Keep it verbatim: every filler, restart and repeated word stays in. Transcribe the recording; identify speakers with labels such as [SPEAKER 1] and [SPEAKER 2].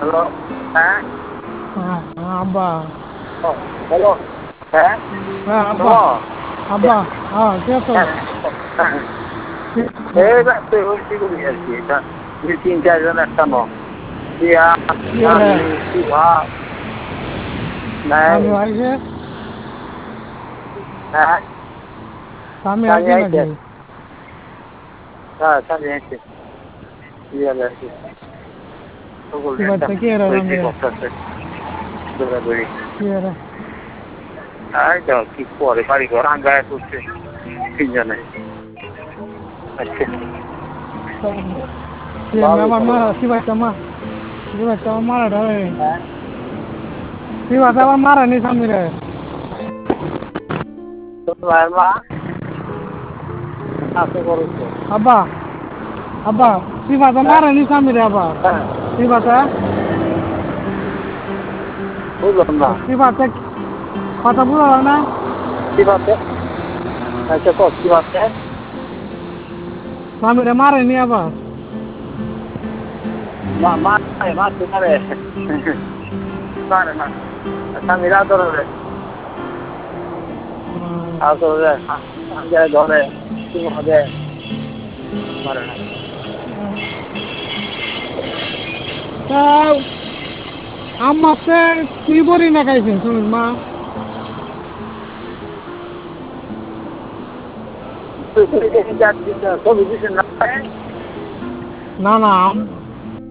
[SPEAKER 1] hello হ্যাঁ
[SPEAKER 2] হ্যাঁ হ্যাঁ, আব্বা
[SPEAKER 1] হ্যালো হ্যাঁ
[SPEAKER 2] হ্যাঁ আব্বা
[SPEAKER 1] শোনো
[SPEAKER 2] আব্বা হ্যাঁ কে তো
[SPEAKER 1] হ্যাঁ হ্যাঁ এই রাত্রে হয়েছি করি আর কি এটা দুই তিন চারজন একটা ন দিয়া
[SPEAKER 2] রে
[SPEAKER 1] আমি শিবা নাই
[SPEAKER 2] স্বামী আইছে
[SPEAKER 1] হ্যাঁ
[SPEAKER 2] স্বামী
[SPEAKER 1] স্বামী
[SPEAKER 2] আইছে
[SPEAKER 1] আইছে
[SPEAKER 2] নাকি
[SPEAKER 1] হ্যাঁ স্বামী আইছে দিয়া লাগছে সকল
[SPEAKER 2] কি
[SPEAKER 1] একটা
[SPEAKER 2] বাচ্চা কি এরা
[SPEAKER 1] হয়েছে
[SPEAKER 2] স্বামীরা
[SPEAKER 1] করতেছে দৌড়াদৌড়ি
[SPEAKER 2] কি এরা
[SPEAKER 1] এই তো কি করে বাড়ি ঘর আঙ্গায় করছে তিনজনে আচ্ছা ভালো
[SPEAKER 2] আমার
[SPEAKER 1] করে
[SPEAKER 2] মারা কি বাচ্চা মা কি বাচ্চা আমার মারা ঢালে
[SPEAKER 1] হ্যাঁ
[SPEAKER 2] কি বাচ্চা আমার মারা নি স্বামীরে
[SPEAKER 1] তোমার মা আছে করছে
[SPEAKER 2] আব্বা আব্বা কি বাচ্চা
[SPEAKER 1] হ্যাঁ
[SPEAKER 2] মারা নি স্বামীরে আবার
[SPEAKER 1] হ্যাঁ
[SPEAKER 2] কি বাচ্চা
[SPEAKER 1] বুঝলাম না
[SPEAKER 2] কি বাচ্চা কথা বুঝলো না
[SPEAKER 1] কি ভাবছে আচ্ছা কত কি ভাবছে
[SPEAKER 2] স্বামীরে মারে নি আবার
[SPEAKER 1] মা মা মা তোমারে মারে না স্বামীর আদরে আদরে আগে ধরে তোমাকে মারে না
[SPEAKER 2] আমাকে কি বলি না খাইছেন শুনুন মা
[SPEAKER 1] ছবি দিচ্ছেন না
[SPEAKER 2] না না